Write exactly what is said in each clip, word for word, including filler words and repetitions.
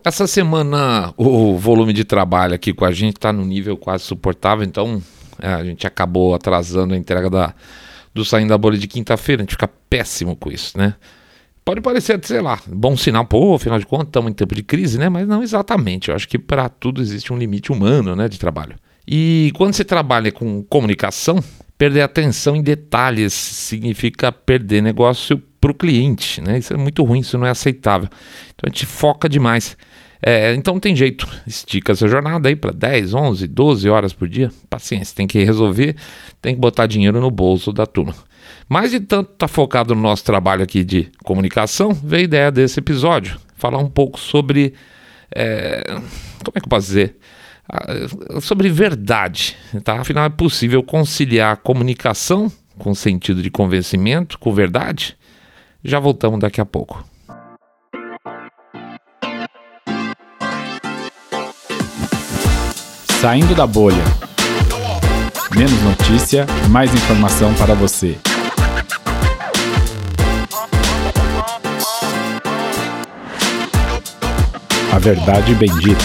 essa semana o volume de trabalho aqui com a gente está no nível quase suportável, então é, a gente acabou atrasando a entrega da, do Saindo da Bolha de quinta-feira, a gente fica péssimo com isso, né? Pode parecer, sei lá, bom sinal, pô, afinal de contas estamos em tempo de crise, né? Mas não exatamente, eu acho que para tudo existe um limite humano, né, de trabalho. E quando você trabalha com comunicação, perder atenção em detalhes significa perder negócio para o cliente, né? Isso é muito ruim, isso não é aceitável. Então a gente foca demais. É, então não tem jeito, estica essa jornada aí para dez, onze, doze horas por dia. Paciência, tem que resolver, tem que botar dinheiro no bolso da turma. Mas de tanto tá focado no nosso trabalho aqui de comunicação, veio a ideia desse episódio. Falar um pouco sobre, é, como é que eu posso dizer? Sobre verdade, tá? Afinal é possível conciliar comunicação com sentido de convencimento, com verdade? Já voltamos daqui a pouco. Saindo da bolha. Menos notícia, mais informação para você. A verdade bendita.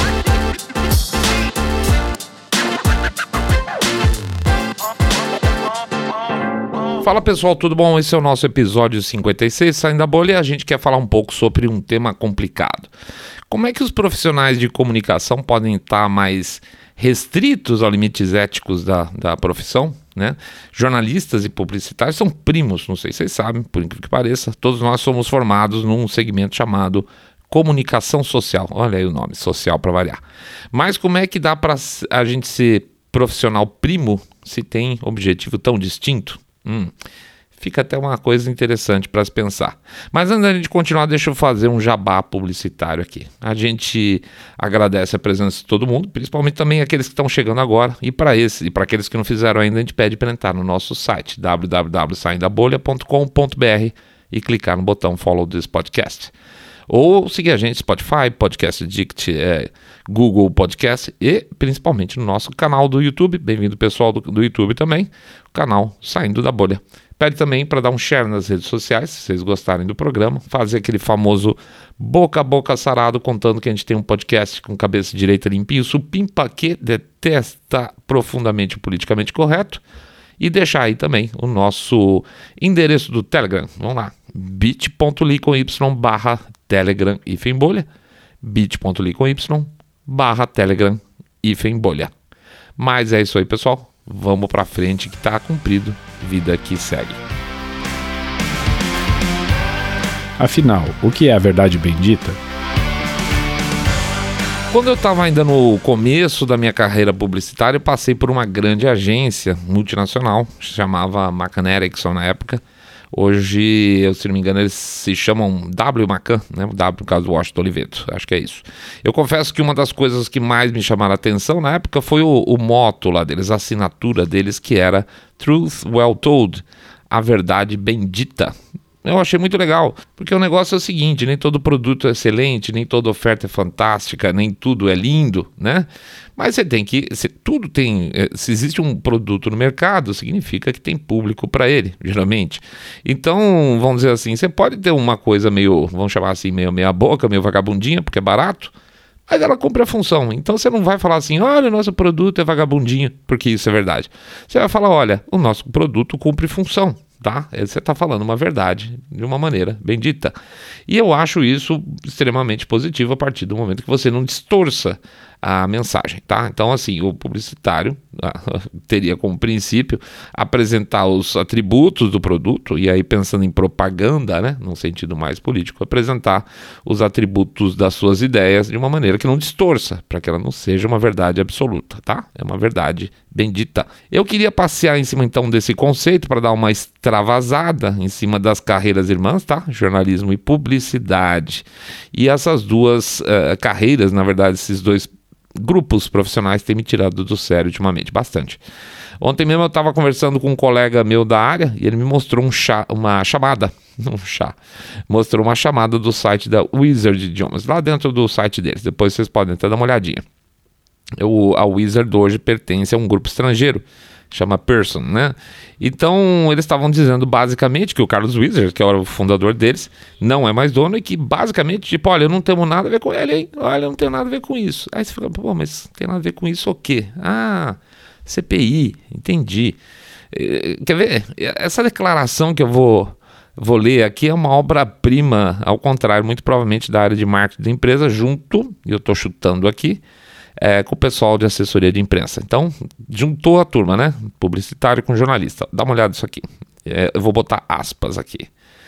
Fala pessoal, tudo bom? Esse é o nosso episódio cinquenta e seis, Saindo da Bolha, e a gente quer falar um pouco sobre um tema complicado. Como é que os profissionais de comunicação podem estar mais restritos aos limites éticos da, da profissão, né? Jornalistas e publicitários são primos, não sei se vocês sabem, por incrível que pareça, todos nós somos formados num segmento chamado comunicação social. Olha aí o nome, social para variar. Mas como é que dá para a gente ser profissional primo se tem objetivo tão distinto? Hum, fica até uma coisa interessante para se pensar. Mas antes da gente continuar, deixa eu fazer um jabá publicitário aqui. A gente agradece a presença de todo mundo, principalmente também aqueles que estão chegando agora. E para esses, e para aqueles que não fizeram ainda, a gente pede para entrar no nosso site w w w ponto saindo da bolha ponto com ponto b r e clicar no botão Follow this podcast. Ou seguir a gente no Spotify, Podcast Addict, é, Google Podcast e principalmente no nosso canal do YouTube. Bem-vindo pessoal do, do YouTube também, o canal Saindo da Bolha. Pede também para dar um share nas redes sociais, se vocês gostarem do programa, fazer aquele famoso boca a boca sarado contando que a gente tem um podcast com cabeça direita limpinho, supimpa que detesta profundamente o politicamente correto. E deixar aí também o nosso endereço do Telegram. Vamos lá, bit.ly com y barra Telegram hífen bolha, bit.ly com y barra Telegram hífen bolha. Mas é isso aí, pessoal. Vamos pra frente que tá cumprido. Vida que segue. Afinal, o que é a verdade bendita? Quando eu estava ainda no começo da minha carreira publicitária, eu passei por uma grande agência multinacional, chamava McCann Erickson na época. Hoje, eu, se não me engano, eles se chamam W McCann, né? O W no caso do Washington Oliveto, acho que é isso. Eu confesso que uma das coisas que mais me chamaram a atenção na época foi o, o moto lá deles, a assinatura deles, que era Truth Well Told, a verdade bendita. Eu achei muito legal, porque o negócio é o seguinte, nem todo produto é excelente, nem toda oferta é fantástica, nem tudo é lindo, né? Mas você tem que, se tudo tem, se existe um produto no mercado, significa que tem público para ele, geralmente. Então, vamos dizer assim, você pode ter uma coisa meio, vamos chamar assim, meio meia boca, meio vagabundinha, porque é barato, mas ela cumpre a função. Então você não vai falar assim, olha, o nosso produto é vagabundinho, porque isso é verdade. Você vai falar, olha, o nosso produto cumpre função. Tá? Você está falando uma verdade de uma maneira bendita. E eu acho isso extremamente positivo a partir do momento que você não distorça a mensagem, tá? Então, assim, o publicitário teria como princípio apresentar os atributos do produto, e aí pensando em propaganda, né, num sentido mais político, apresentar os atributos das suas ideias de uma maneira que não distorça, para que ela não seja uma verdade absoluta, tá? É uma verdade bendita. Eu queria passear em cima, então, desse conceito para dar uma extravasada em cima das carreiras irmãs, tá? Jornalismo e publicidade. E essas duas uh, carreiras, na verdade, esses dois grupos profissionais têm me tirado do sério ultimamente, bastante. Ontem mesmo eu estava conversando com um colega meu da área e ele me mostrou um chá, uma chamada, um chá, mostrou uma chamada do site da Wizard Idiomas, lá dentro do site deles, depois vocês podem até dar uma olhadinha. Eu, a Wizard hoje pertence a um grupo estrangeiro chama Pearson, né? Então, eles estavam dizendo basicamente que o Carlos Wizard, que era o fundador deles, não é mais dono e que basicamente, tipo, olha, eu não tenho nada a ver com ele, hein? Olha, eu não tenho nada a ver com isso. Aí você fica, pô, mas tem nada a ver com isso o quê? Ah, C P I, entendi. Quer ver? Essa declaração que eu vou, vou ler aqui é uma obra-prima, ao contrário, muito provavelmente da área de marketing da empresa, junto, e eu estou chutando aqui, É, com o pessoal de assessoria de imprensa. Então, juntou a turma, né? Publicitário com jornalista. Dá uma olhada nisso aqui. É, eu vou botar aspas aqui.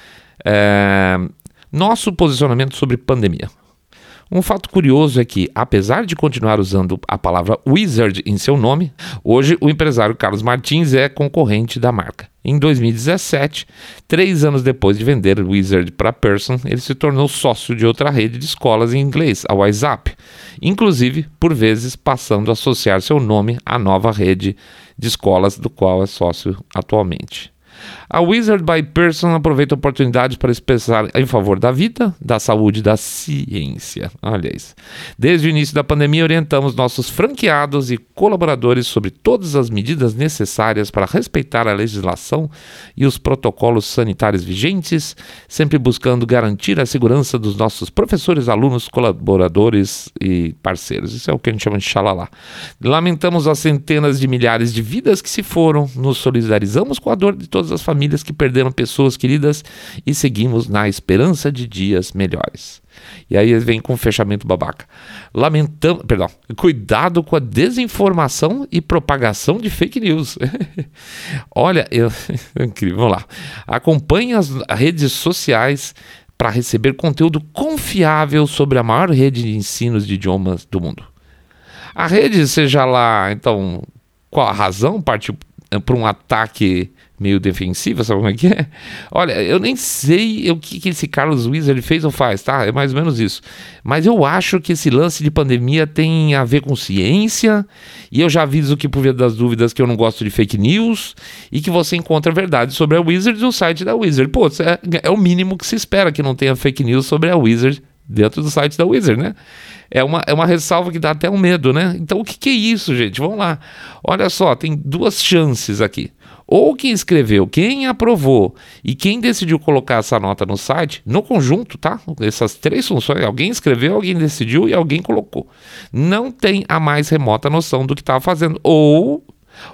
É, nosso posicionamento sobre pandemia. Um fato curioso é que, apesar de continuar usando a palavra Wizard em seu nome, hoje o empresário Carlos Martins é concorrente da marca. Em dois mil e dezessete, três anos depois de vender o Wizard para Pearson, ele se tornou sócio de outra rede de escolas em inglês, a WhatsApp, inclusive, por vezes, passando a associar seu nome à nova rede de escolas do qual é sócio atualmente. A Wizard by Pearson aproveita a oportunidade para expressar em favor da vida, da saúde e da ciência. Olha isso. Desde o início da pandemia, orientamos nossos franqueados e colaboradores sobre todas as medidas necessárias para respeitar a legislação e os protocolos sanitários vigentes, sempre buscando garantir a segurança dos nossos professores, alunos, colaboradores e parceiros. Isso é o que a gente chama de xalala. Lamentamos as centenas de milhares de vidas que se foram, nos solidarizamos com a dor de todas as famílias que perderam pessoas queridas e seguimos na esperança de dias melhores. E aí vem com um fechamento babaca. Lamentamos, perdão, cuidado com a desinformação e propagação de fake news. Olha, eu, incrível, vamos lá. Acompanhe as redes sociais para receber conteúdo confiável sobre a maior rede de ensinos de idiomas do mundo. A rede, seja lá, então, qual a razão, partiu para um ataque meio defensivo, sabe como é que é? Olha, eu nem sei o que, que esse Carlos Wizard fez ou faz, tá? É mais ou menos isso. Mas eu acho que esse lance de pandemia tem a ver com ciência, e eu já aviso que, por via das dúvidas, que eu não gosto de fake news, e que você encontra verdade sobre a Wizard no site da Wizard. Pô, é, é o mínimo que se espera, que não tenha fake news sobre a Wizard dentro do site da Wizard, né? É uma, é uma ressalva que dá até um medo, né? Então, o que, que é isso, gente? Vamos lá. Olha só, tem duas chances aqui. Ou quem escreveu, quem aprovou e quem decidiu colocar essa nota no site, no conjunto, tá? Essas três funções, alguém escreveu, alguém decidiu e alguém colocou. Não tem a mais remota noção do que estava fazendo. Ou,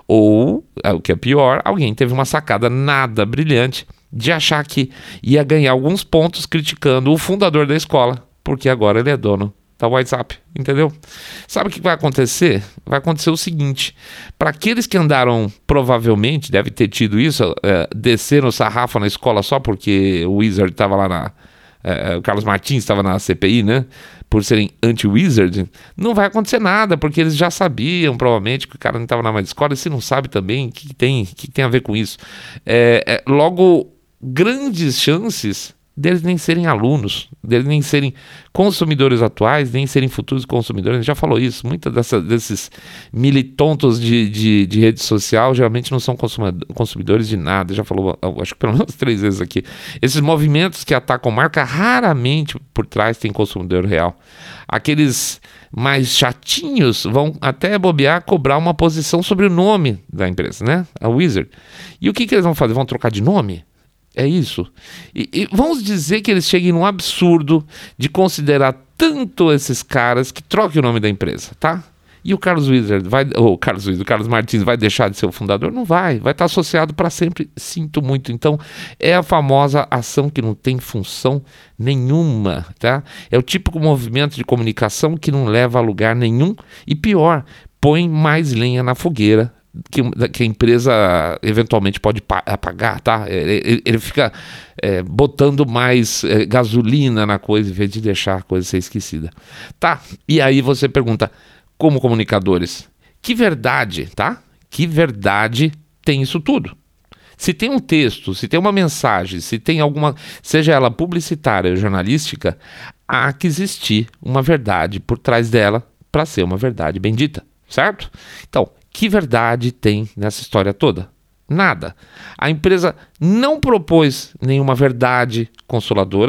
ou, o que é pior, alguém teve uma sacada nada brilhante de achar que ia ganhar alguns pontos criticando o fundador da escola, porque agora ele é dono da WhatsApp, entendeu? Sabe o que vai acontecer? Vai acontecer o seguinte, para aqueles que andaram, provavelmente, deve ter tido isso, é, desceram o sarrafo na escola só porque o Wizard estava lá na... É, o Carlos Martins estava na C P I, né? Por serem anti-Wizard, não vai acontecer nada, porque eles já sabiam, provavelmente, que o cara não estava na mais escola, e se não sabe também, o que, que, tem, que tem a ver com isso? É, é, logo, grandes chances deles nem serem alunos, deles nem serem consumidores atuais, nem serem futuros consumidores. A gente já falou isso, muitos desses militontos de, de, de rede social geralmente não são consumidores de nada. Já falou, acho que pelo menos três vezes aqui. Esses movimentos que atacam marca, raramente por trás tem consumidor real. Aqueles mais chatinhos vão até bobear, cobrar uma posição sobre o nome da empresa, né? A Wizard. E o que, que eles vão fazer? Vão trocar de nome? É isso. E, e vamos dizer que eles cheguem num absurdo de considerar tanto esses caras que troquem o nome da empresa, tá? E o Carlos Wizard vai, ou o Carlos Wizard, o Carlos Martins vai deixar de ser o fundador? Não vai, vai estar associado para sempre. Sinto muito. Então, é a famosa ação que não tem função nenhuma, tá? É o típico movimento de comunicação que não leva a lugar nenhum e pior, põe mais lenha na fogueira Que, que a empresa eventualmente pode apagar, tá? Ele, ele fica é, botando mais é, gasolina na coisa em vez de deixar a coisa ser esquecida. Tá, e aí você pergunta, como comunicadores, que verdade, tá? Que verdade tem isso tudo? Se tem um texto, se tem uma mensagem, se tem alguma, seja ela publicitária ou jornalística, há que existir uma verdade por trás dela para ser uma verdade bendita, certo? Então, que verdade tem nessa história toda? Nada. A empresa não propôs nenhuma verdade consoladora,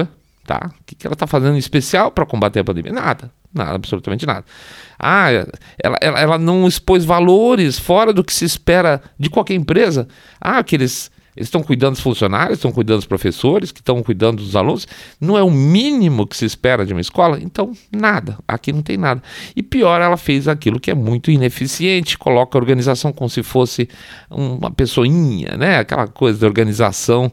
tá? O que, que ela está fazendo em especial para combater a pandemia? Nada, nada, absolutamente nada. Ah, ela, ela, ela não expôs valores fora do que se espera de qualquer empresa. Ah, que eles estão cuidando dos funcionários, estão cuidando dos professores, que estão cuidando dos alunos. Não é o mínimo que se espera de uma escola? Então, nada. Aqui não tem nada. E pior, ela fez aquilo que é muito ineficiente, coloca a organização como se fosse uma pessoinha, né? Aquela coisa da organização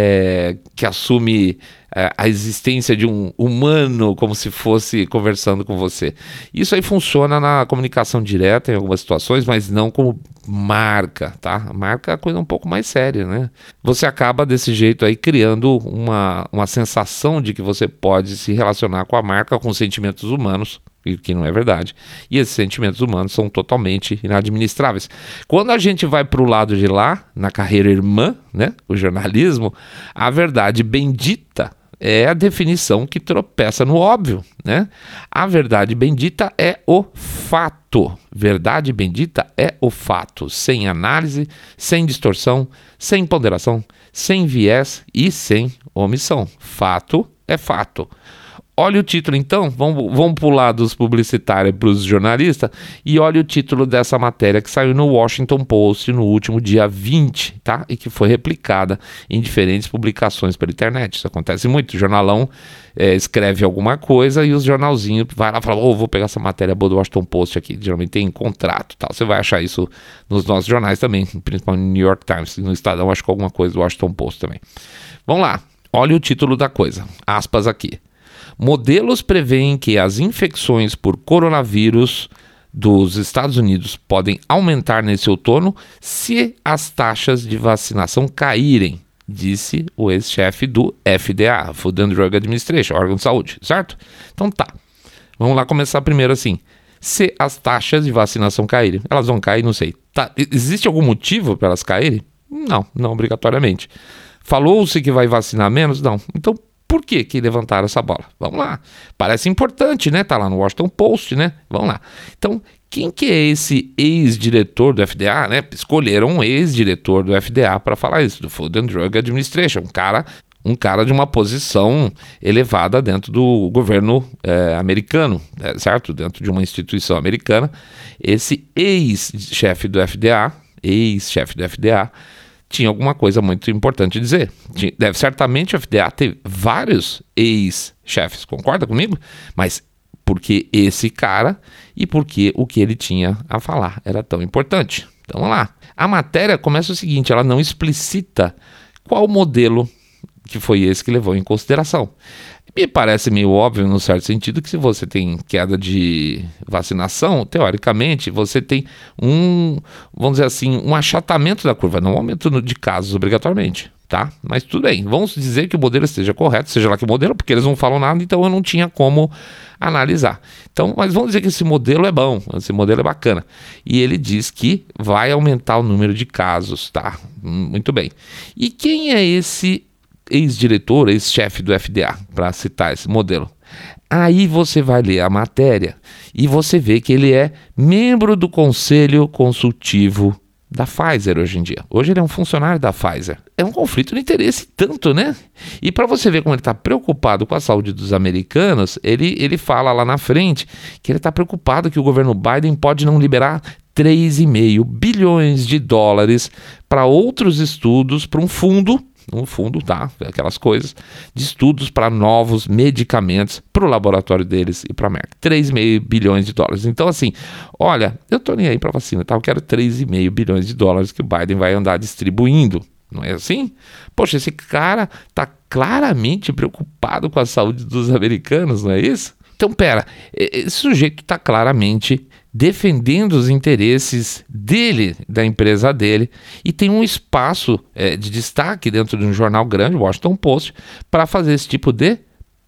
é, que assume é, a existência de um humano como se fosse conversando com você. Isso aí funciona na comunicação direta em algumas situações, mas não como marca, tá? Marca é a coisa um pouco mais séria, né? Você acaba desse jeito aí criando uma, uma sensação de que você pode se relacionar com a marca com sentimentos humanos, o que não é verdade. E esses sentimentos humanos são totalmente inadministráveis. Quando a gente vai para o lado de lá, na carreira irmã, né? O jornalismo, a verdade bendita é a definição que tropeça no óbvio, né? A verdade bendita é o fato. Verdade bendita é o fato, sem análise, sem distorção, sem ponderação, sem viés e sem omissão. Fato é fato. Olha o título então, vamos, vamos pular dos publicitários para os jornalistas e olha o título dessa matéria que saiu no Washington Post no último dia vinte, tá? E que foi replicada em diferentes publicações pela internet. Isso acontece muito, o jornalão é, escreve alguma coisa e os jornalzinhos vai lá e fala, oh, vou pegar essa matéria boa do Washington Post aqui, geralmente tem contrato, tal. Você vai achar isso nos nossos jornais também, principalmente no New York Times, no Estadão acho que alguma coisa do Washington Post também. Vamos lá, olha o título da coisa, aspas aqui. Modelos prevêem que as infecções por coronavírus dos Estados Unidos podem aumentar nesse outono se as taxas de vacinação caírem, disse o ex-chefe do F D A, Food and Drug Administration, órgão de saúde, certo? Então tá, vamos lá começar primeiro assim. Se as taxas de vacinação caírem, elas vão cair, não sei. Tá, existe algum motivo para elas caírem? Não, não obrigatoriamente. Falou-se que vai vacinar menos? Não. Então, por que que levantaram essa bola? Vamos lá. Parece importante, né? Tá lá no Washington Post, né? Vamos lá. Então, quem que é esse ex-diretor do F D A, né? Escolheram um ex-diretor do F D A para falar isso, do Food and Drug Administration, um cara, um cara de uma posição elevada dentro do governo é, americano, é, certo? Dentro de uma instituição americana. Esse ex-chefe do F D A, ex-chefe do F D A, tinha alguma coisa muito importante a dizer. Deve certamente o F D A ter vários ex-chefes, concorda comigo? Mas porque esse cara e porque o que ele tinha a falar era tão importante. Então vamos lá. A matéria começa o seguinte, ela não explicita qual modelo que foi esse que levou em consideração. Me parece meio óbvio, no certo sentido, que se você tem queda de vacinação, teoricamente, você tem um, vamos dizer assim, um achatamento da curva, não um aumento de casos obrigatoriamente, tá? Mas tudo bem, vamos dizer que o modelo esteja correto, seja lá que modelo, porque eles não falam nada, então eu não tinha como analisar. Então, mas vamos dizer que esse modelo é bom, esse modelo é bacana. E ele diz que vai aumentar o número de casos, tá? Muito bem. E quem é esse ex-diretor, ex-chefe do F D A, para citar esse modelo? Aí você vai ler a matéria e você vê que ele é membro do Conselho Consultivo da Pfizer hoje em dia. Hoje ele é um funcionário da Pfizer. É um conflito de interesse tanto, né? E para você ver como ele está preocupado com a saúde dos americanos, ele, ele fala lá na frente que ele está preocupado que o governo Biden pode não liberar três vírgula cinco bilhões de dólares para outros estudos, para um fundo um fundo, tá? Aquelas coisas de estudos para novos medicamentos para o laboratório deles e para a Merck. três vírgula cinco bilhões de dólares. Então, assim, olha, eu tô nem aí para vacina, tá? Eu quero três vírgula cinco bilhões de dólares que o Biden vai andar distribuindo. Não é assim? Poxa, esse cara tá claramente preocupado com a saúde dos americanos, não é isso? Então, pera, esse sujeito está claramente defendendo os interesses dele, da empresa dele, e tem um espaço é, de destaque dentro de um jornal grande, o Washington Post, para fazer esse tipo de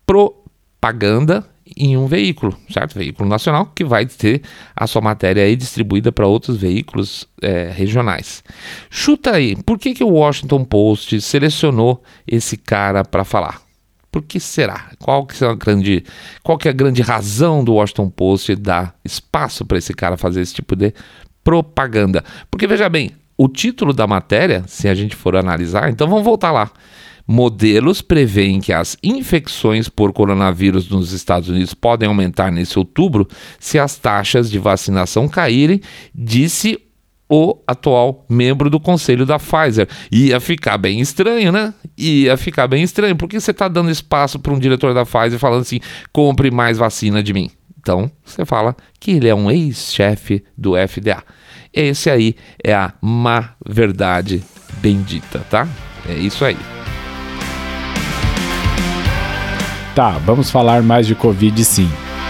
propaganda em um veículo, certo? Veículo nacional, que vai ter a sua matéria aí distribuída para outros veículos é, regionais. Chuta aí, por que que o Washington Post selecionou esse cara para falar? Por que será? Qual que é a grande, qual que é a grande razão do Washington Post dar espaço para esse cara fazer esse tipo de propaganda? Porque veja bem, o título da matéria, se a gente for analisar, então vamos voltar lá. Modelos preveem que as infecções por coronavírus nos Estados Unidos podem aumentar nesse outubro se as taxas de vacinação caírem, disse o atual membro do conselho da Pfizer. Ia ficar bem estranho, né? Ia ficar bem estranho. Por que você está dando espaço para um diretor da Pfizer falando assim, compre mais vacina de mim? Então, você fala que ele é um ex-chefe do F D A. Esse aí é a má verdade bendita, tá? É isso aí. Tá, vamos falar mais de Covid, sim.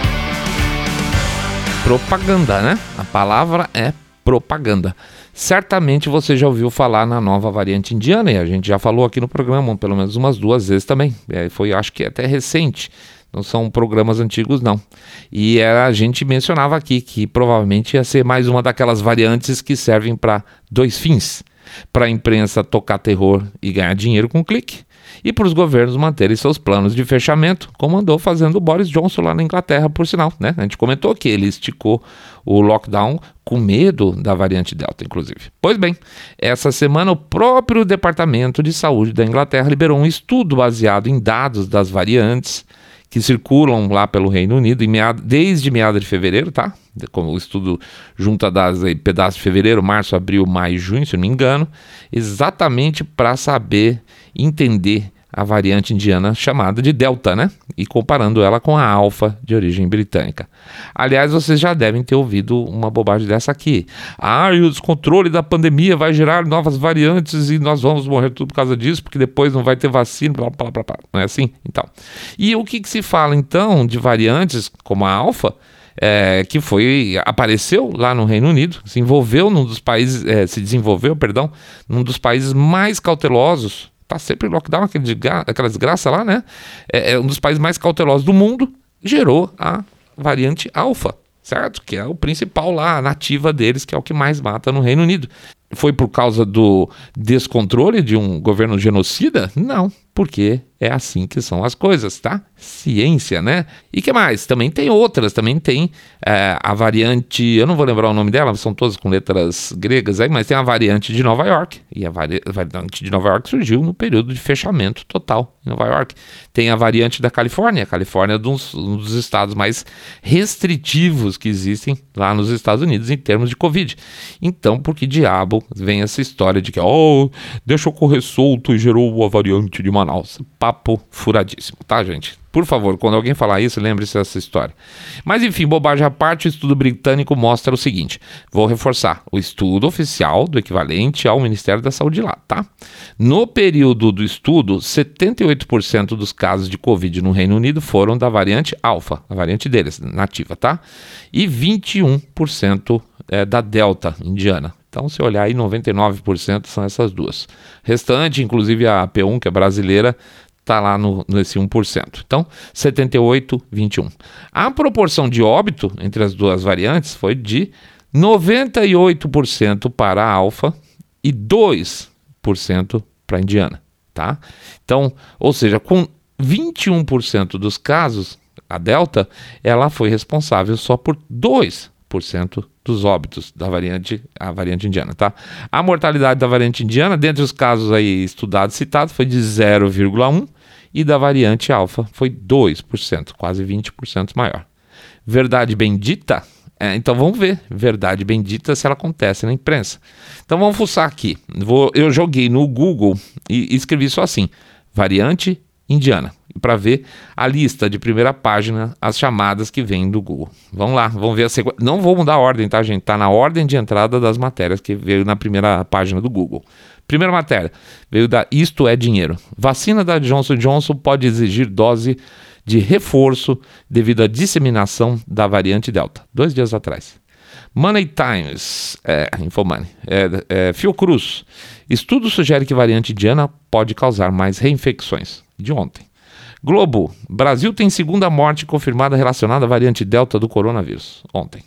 Propaganda, né? A palavra é propaganda. Certamente você já ouviu falar na nova variante indiana, e a gente já falou aqui no programa pelo menos umas duas vezes também. É, foi, acho que até recente, não são programas antigos não. E era, a gente mencionava aqui que provavelmente ia ser mais uma daquelas variantes que servem para dois fins. Para a imprensa tocar terror e ganhar dinheiro com clique, e para os governos manterem seus planos de fechamento, como andou fazendo o Boris Johnson lá na Inglaterra, por sinal, né? A gente comentou que ele esticou o lockdown com medo da variante Delta, inclusive. Pois bem, essa semana o próprio Departamento de Saúde da Inglaterra liberou um estudo baseado em dados das variantes que circulam lá pelo Reino Unido em meado, desde meados de fevereiro, tá? Como o estudo junta das aí, pedaços de fevereiro, março, abril, maio, junho, se não me engano, exatamente para saber, entender a variante indiana chamada de Delta, né? E comparando ela com a Alfa de origem britânica. Aliás, vocês já devem ter ouvido uma bobagem dessa aqui. Ah, e o descontrole da pandemia vai gerar novas variantes e nós vamos morrer tudo por causa disso, porque depois não vai ter vacina, blá, blá, blá, blá. Não é assim? Então. E o que, que se fala, então, de variantes como a Alfa, é, que foi, apareceu lá no Reino Unido, se envolveu num dos países, é, se desenvolveu, perdão, num dos países mais cautelosos. Tá sempre em lockdown, aquele de, aquela desgraça lá, né? É, é um dos países mais cautelosos do mundo, gerou a variante Alfa, certo? Que é o principal lá, a nativa deles, que é o que mais mata no Reino Unido. Foi por causa do descontrole de um governo genocida? Não, porque é assim que são as coisas, tá? Ciência, né? E que mais? Também tem outras, também tem é, a variante, eu não vou lembrar o nome dela, são todas com letras gregas aí, mas tem a variante de Nova York, e a, vari- a variante de Nova York surgiu no período de fechamento total em Nova York. Tem a variante da Califórnia, a Califórnia é um dos, um dos estados mais restritivos que existem lá nos Estados Unidos em termos de Covid. Então, por que diabo vem essa história de que, oh, deixou correr solto e gerou a variante de Manaus? Papo furadíssimo, tá, gente? Por favor, quando alguém falar isso, lembre-se dessa história. Mas enfim, bobagem à parte, o estudo britânico mostra o seguinte. Vou reforçar, o estudo oficial do equivalente ao Ministério da Saúde lá, tá? No período do estudo, setenta e oito por cento dos casos de Covid no Reino Unido foram da variante Alfa, a variante deles, nativa, tá? E vinte e um por cento é, da Delta indiana. Então, se olhar aí, noventa e nove por cento são essas duas. Restante, inclusive a P um, que é brasileira, está lá no, nesse um por cento. Então, setenta e oito, vinte e um. A proporção de óbito entre as duas variantes foi de noventa e oito por cento para a Alfa e dois por cento para a indiana, tá? Então, ou seja, com vinte e um por cento dos casos, a Delta, ela foi responsável só por dois por cento dos óbitos da variante, a variante indiana, tá? A mortalidade da variante indiana, dentre os casos aí estudados, citados, foi de zero vírgula um e da variante alfa foi dois por cento, quase vinte por cento maior. Verdade bendita? É, então vamos ver, verdade bendita, se ela acontece na imprensa. Então vamos fuçar aqui. Vou, eu joguei no Google e, e escrevi só assim, variante indiana, para ver a lista de primeira página, as chamadas que vêm do Google. Vamos lá, vamos ver a sequência. Não vou mudar a ordem, tá, gente? Tá na ordem de entrada das matérias que veio na primeira página do Google. Primeira matéria, veio da Isto é Dinheiro. Vacina da Johnson and Johnson pode exigir dose de reforço devido à disseminação da variante Delta. Dois dias atrás. Money Times, é, Infomoney, é, é, Fiocruz. Estudo sugere que variante indiana pode causar mais reinfecções. De ontem. Globo, Brasil tem segunda morte confirmada relacionada à variante Delta do coronavírus. Ontem.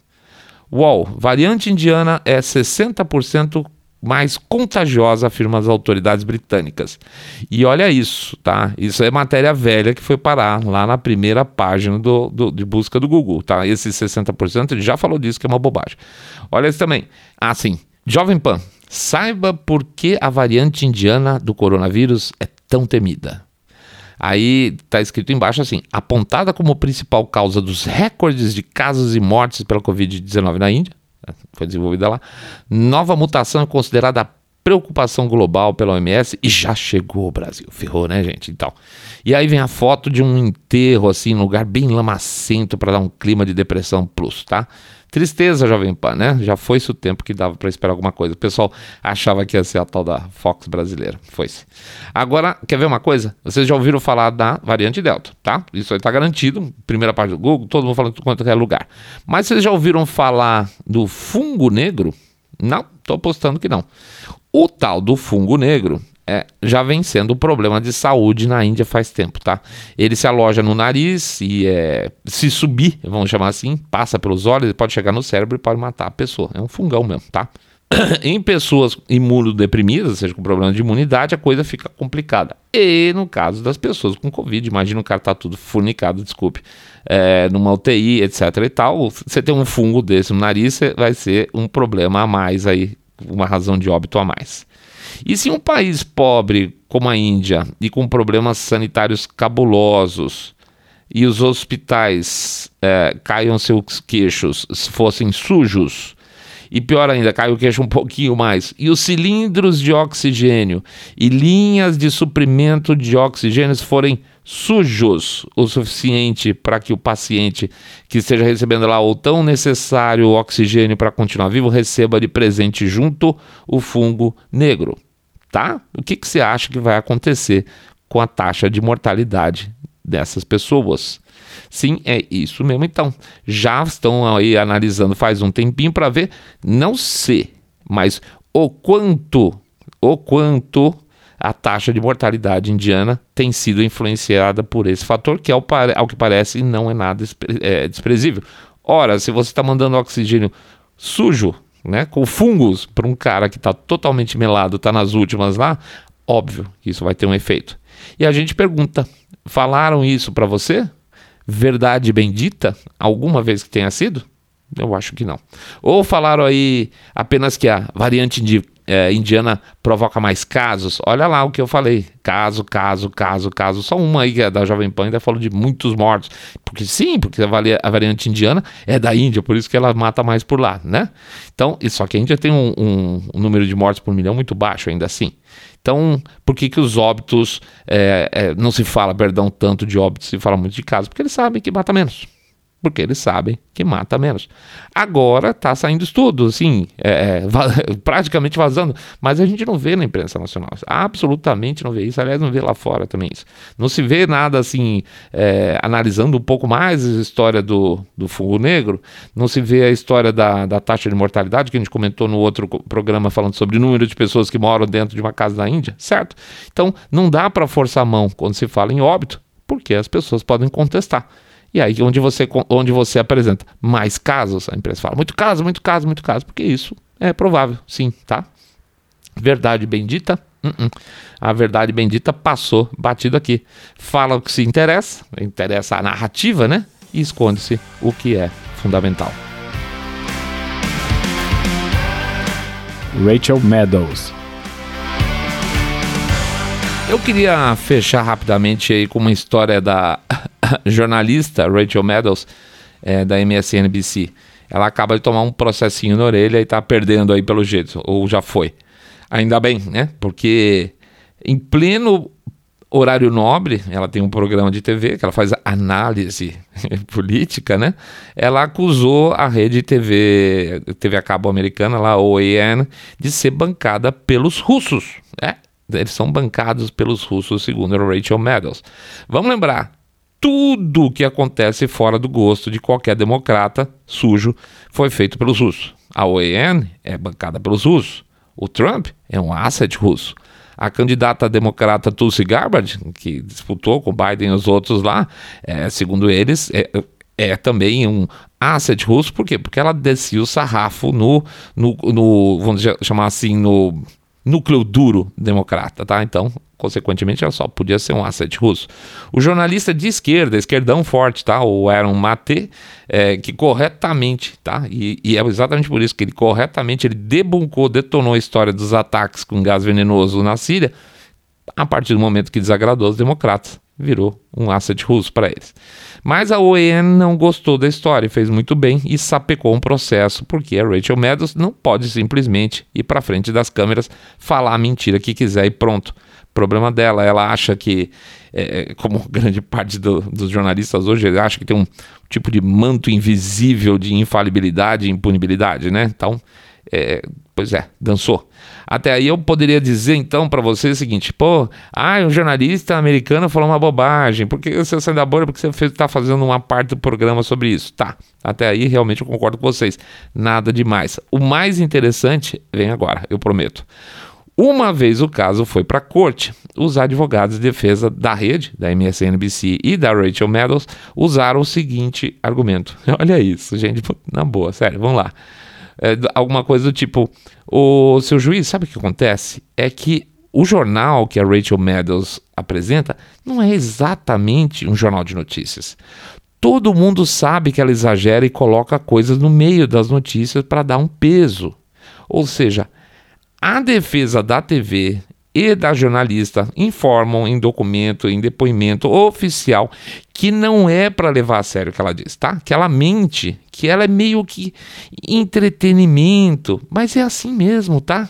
U O L, variante indiana é sessenta por cento mais contagiosa, afirmam as autoridades britânicas. E olha isso, tá? Isso é matéria velha que foi parar lá na primeira página do, do, de busca do Google, tá? Esse sessenta por cento ele já falou disso, que é uma bobagem. Olha isso também. Ah, sim. Jovem Pan, saiba por que a variante indiana do coronavírus é tão temida. Aí está escrito embaixo assim: apontada como principal causa dos recordes de casos e mortes pela covid dezenove na Índia, foi desenvolvida lá, nova mutação é considerada preocupação global pela O M S e já chegou ao Brasil. Ferrou, né, gente? Então, e aí vem a foto de um enterro, assim, num lugar bem lamacento para dar um clima de depressão plus, tá? Tristeza, Jovem Pan, né? Já foi-se o tempo que dava para esperar alguma coisa. O pessoal achava que ia ser a tal da Fox brasileira. Foi-se. Agora, quer ver uma coisa? Vocês já ouviram falar da variante Delta, tá? Isso aí tá garantido. Primeira parte do Google, todo mundo falando de quanto é lugar. Mas vocês já ouviram falar do fungo negro? Não, tô apostando que não. O tal do fungo negro é, já vem sendo um problema de saúde na Índia faz tempo, tá? Ele se aloja no nariz e é, se subir, vamos chamar assim, passa pelos olhos, ele pode chegar no cérebro e pode matar a pessoa. É um fungão mesmo, tá? Em pessoas imunodeprimidas, ou seja, com problema de imunidade, a coisa fica complicada. E no caso das pessoas com Covid, imagina o cara tá tudo fornicado, desculpe, é, numa U T I, etc e tal, você tem um fungo desse no nariz, vai ser um problema a mais aí, uma razão de óbito a mais. E se um país pobre como a Índia e com problemas sanitários cabulosos e os hospitais é, caiam seus queixos, fossem sujos, e pior ainda, cai o queixo um pouquinho mais, e os cilindros de oxigênio e linhas de suprimento de oxigênio forem sujos o suficiente para que o paciente que esteja recebendo lá o tão necessário oxigênio para continuar vivo receba de presente junto o fungo negro, tá? O que, que você acha que vai acontecer com a taxa de mortalidade dessas pessoas? Sim, é isso mesmo. Então, já estão aí analisando faz um tempinho para ver, não sei, mas o quanto, o quanto a taxa de mortalidade indiana tem sido influenciada por esse fator, que ao, ao que parece não é nada é, desprezível. Ora, se você está mandando oxigênio sujo, né, com fungos para um cara que está totalmente melado, está nas últimas lá, óbvio que isso vai ter um efeito. E a gente pergunta, falaram isso para você? Verdade bendita? Alguma vez que tenha sido? Eu acho que não. Ou falaram aí apenas que a variante de É, indiana provoca mais casos? Olha lá o que eu falei, caso, caso, caso, caso, só uma aí que é da Jovem Pan ainda falou de muitos mortos, porque sim, porque a, vari- a variante indiana é da Índia, por isso que ela mata mais por lá, né? Então, só que a Índia tem um, um, um número de mortes por milhão muito baixo ainda assim. Então, por que que os óbitos, é, é, não se fala, perdão, tanto de óbitos, se fala muito de casos? Porque eles sabem que mata menos. Porque eles sabem que mata menos. Agora está saindo estudo, assim, é, é, va- praticamente vazando, mas a gente não vê na imprensa nacional. Absolutamente não vê isso. Aliás, não vê lá fora também isso. Não se vê nada assim, é, analisando um pouco mais a história do, do fungo negro, não se vê a história da, da taxa de mortalidade, que a gente comentou no outro co- programa falando sobre o número de pessoas que moram dentro de uma casa da Índia, certo? Então, não dá para forçar a mão quando se fala em óbito, porque as pessoas podem contestar. E aí, onde você, onde você apresenta mais casos, a imprensa fala, muito caso, muito caso, muito caso, porque isso é provável, sim, tá? Verdade bendita? Uh-uh. A verdade bendita passou batido aqui. Fala o que se interessa, interessa a narrativa, né? E esconde-se o que é fundamental. Rachel Maddow. Eu queria fechar rapidamente aí com uma história da jornalista Rachel Maddow, é, da M S N B C. Ela acaba de tomar um processinho na orelha e tá perdendo aí pelo jeito, ou já foi. Ainda bem, né? Porque em pleno horário nobre, ela tem um programa de T V que ela faz análise política, né? Ela acusou a rede T V, T V a cabo americana, lá, O A N, de ser bancada pelos russos, né? Eles são bancados pelos russos, segundo a Rachel Maddow. Vamos lembrar, tudo que acontece fora do gosto de qualquer democrata sujo foi feito pelos russos. A O A N é bancada pelos russos. O Trump é um asset russo. A candidata democrata Tulsi Gabbard, que disputou com Biden e os outros lá, é, segundo eles, é, é também um asset russo. Por quê? Porque ela descia o sarrafo no, no, no vamos chamar assim, no núcleo duro democrata, tá? Então, consequentemente, ela só podia ser um asset russo. O jornalista de esquerda, esquerdão forte, tá? O Aaron Mate, é, que corretamente, tá? E, e é exatamente por isso que ele corretamente, ele debuncou, detonou a história dos ataques com gás venenoso na Síria, A partir do momento que desagradou os democratas, virou um asset russo para eles. Mas a O A N não gostou da história, fez muito bem e sapecou um processo, porque a Rachel Maddow não pode simplesmente ir para frente das câmeras, falar a mentira que quiser e pronto. Problema dela, ela acha que, é, como grande parte do, dos jornalistas hoje, ela acha que tem um tipo de manto invisível de infalibilidade e impunibilidade, né? Então, é, pois é, dançou. Até aí eu poderia dizer então para você o seguinte, pô, ah, um jornalista americano falou uma bobagem, por que você saiu da bolha? Porque você está fazendo uma parte do programa sobre isso. Tá, até aí realmente eu concordo com vocês, nada demais. O mais interessante vem agora, eu prometo. Uma vez o caso foi para a corte, os advogados de defesa da rede, da M S N B C e da Rachel Maddow usaram o seguinte argumento. Olha isso, gente, na boa, sério, vamos lá. É, alguma coisa do tipo, o seu juiz, sabe o que acontece? É que o jornal que a Rachel Maddow apresenta não é exatamente um jornal de notícias. Todo mundo sabe que ela exagera e coloca coisas no meio das notícias para dar um peso. Ou seja, a defesa da T V e da jornalista informam em documento, em depoimento oficial, que não é para levar a sério o que ela diz, tá? Que ela mente, que ela é meio que entretenimento, mas é assim mesmo, tá?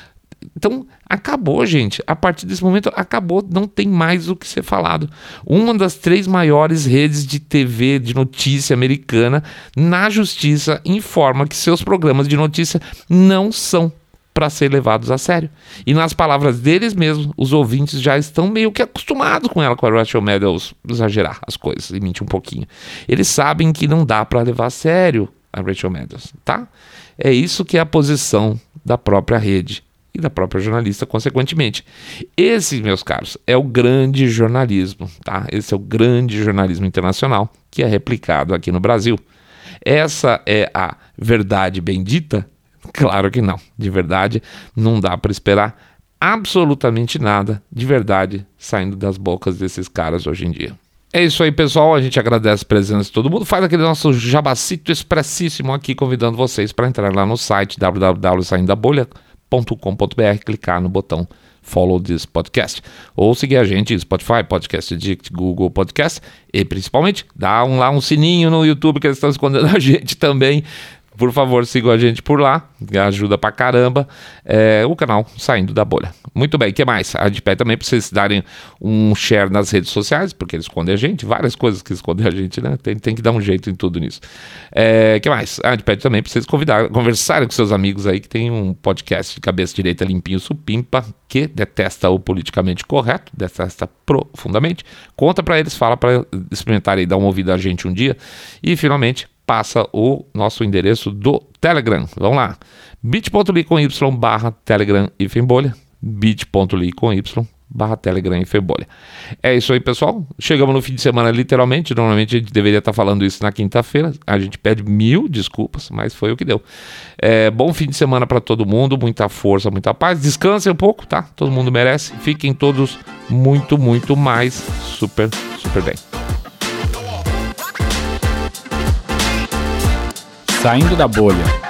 Então, acabou, gente. A partir desse momento, acabou. Não tem mais o que ser falado. Uma das três maiores redes de T V de notícia americana, na justiça, informa que seus programas de notícia não são para ser levados a sério. E nas palavras deles mesmos, os ouvintes já estão meio que acostumados com ela, com a Rachel Maddow, exagerar as coisas e mentir um pouquinho. Eles sabem que não dá para levar a sério a Rachel Maddow, tá? É isso que é a posição da própria rede e da própria jornalista, consequentemente. Esse, meus caros, é o grande jornalismo, tá? Esse é o grande jornalismo internacional que é replicado aqui no Brasil. Essa é a verdade bendita? Claro que não. De verdade, não dá para esperar absolutamente nada de verdade saindo das bocas desses caras hoje em dia. É isso aí, pessoal. A gente agradece a presença de todo mundo. Faz aquele nosso jabacito expressíssimo aqui, convidando vocês para entrar lá no site w w w ponto saindo da bolha ponto com ponto b r, clicar no botão Follow this podcast, ou seguir a gente em Spotify, Podcast Addict, Google Podcast, e principalmente dá um, lá um sininho no YouTube, que eles estão escondendo a gente também. Por favor, sigam a gente por lá, ajuda pra caramba, é, o canal Saindo da Bolha. Muito bem, o que mais? A gente pede também para vocês darem um share nas redes sociais, porque eles escondem a gente, várias coisas que escondem a gente, né? Tem, tem que dar um jeito em tudo nisso. O é, que mais? A gente pede também para vocês convidar, conversarem com seus amigos aí que tem um podcast de cabeça direita limpinho supimpa, que detesta o politicamente correto, detesta profundamente. Conta para eles, fala para experimentarem e dar uma ouvida a gente um dia. E finalmente, passa o nosso endereço do Telegram. Vamos lá. bit.ly com y barra Telegram e Fembolha. bit.ly com y barra Telegram e Fembolha. É isso aí, pessoal. Chegamos no fim de semana, literalmente. Normalmente a gente deveria estar falando isso na quinta-feira. A gente pede mil desculpas, mas foi o que deu. É, bom fim de semana para todo mundo. Muita força, muita paz. Descansem um pouco, tá? Todo mundo merece. Fiquem todos muito, muito mais super, super bem. Saindo da Bolha.